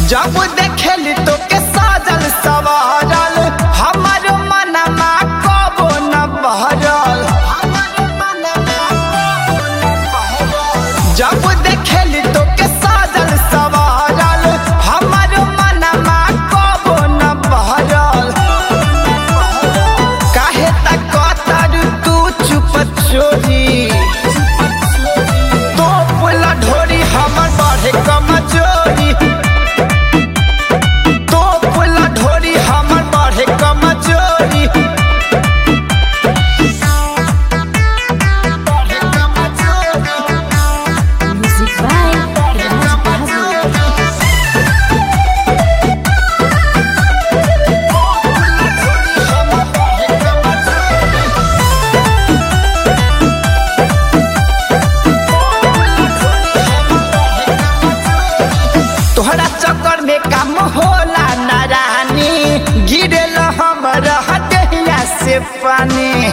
जब देखेली तो के साजल सवारल हमार मनमा कबो न बहरल। जब देखेली तो के साजल सवारल हमार मनमा कबो न बहरल। काहे तक कतर तू चुप चोरी तो पुला ढोरी हमर बढ़े कमजोरी। तोहरा चक्कर में काम होला ना रानी गिरेल हमरा हटिया से पानी।